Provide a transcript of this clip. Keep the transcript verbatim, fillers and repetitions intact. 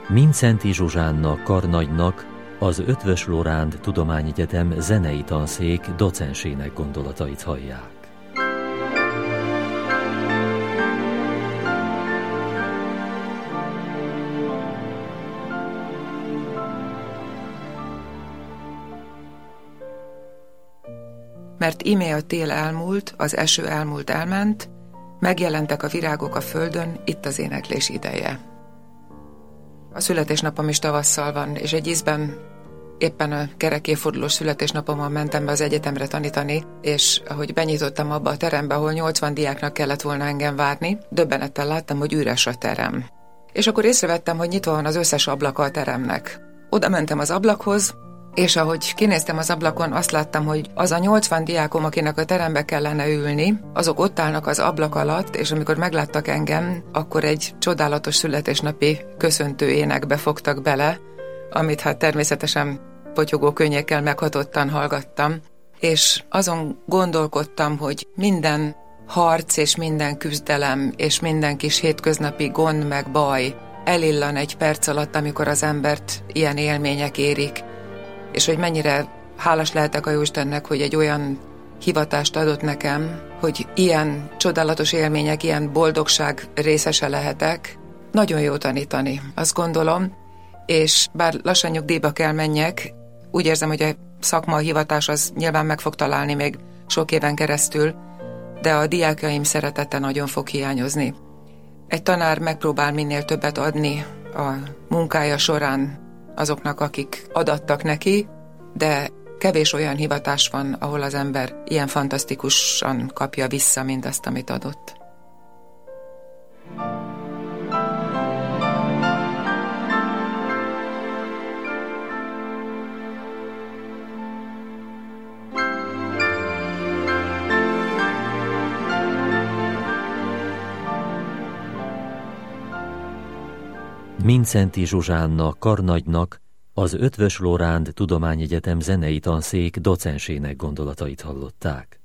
Mindszenty Zsuzsánna karnagynak, az Eötvös Loránd Tudományegyetem zenei tanszék docensének gondolatait hallják. Mert íme a tél elmúlt, az eső elmúlt elment, megjelentek a virágok a földön, itt az éneklés ideje. A születésnapom is tavasszal van, és egy ízben éppen a kerek évfordulós születésnapomon mentem be az egyetemre tanítani, és ahogy benyitottam abba a terembe, ahol nyolcvan diáknak kellett volna engem várni, döbbenettel láttam, hogy üres a terem. És akkor észrevettem, hogy nyitva van az összes ablaka a teremnek. Oda mentem az ablakhoz, és ahogy kinéztem az ablakon, azt láttam, hogy az a nyolcvan diákom, akinek a terembe kellene ülni, azok ott állnak az ablak alatt, és amikor megláttak engem, akkor egy csodálatos születésnapi köszöntő énekbe fogtak bele, amit hát természetesen potyogó könnyekkel meghatottan hallgattam, és azon gondolkodtam, hogy minden harc és minden küzdelem és minden kis hétköznapi gond meg baj elillan egy perc alatt, amikor az embert ilyen élmények érik, és hogy mennyire hálás lehetek a Jóistennek, hogy egy olyan hivatást adott nekem, hogy ilyen csodálatos élmények, ilyen boldogság részese lehetek. Nagyon jó tanítani, azt gondolom, és bár lassan nyugdíjba kell menjek, úgy érzem, hogy a szakma, a hivatás az nyilván meg fog találni még sok éven keresztül, de a diákjaim szeretete nagyon fog hiányozni. Egy tanár megpróbál minél többet adni a munkája során azoknak, akik adattak neki, de kevés olyan hivatás van, ahol az ember ilyen fantasztikusan kapja vissza mindazt, amit adott. Mindszenty Zsuzsánna karnagynak, az Eötvös Loránd Tudományegyetem zenei tanszék docensének gondolatait hallották.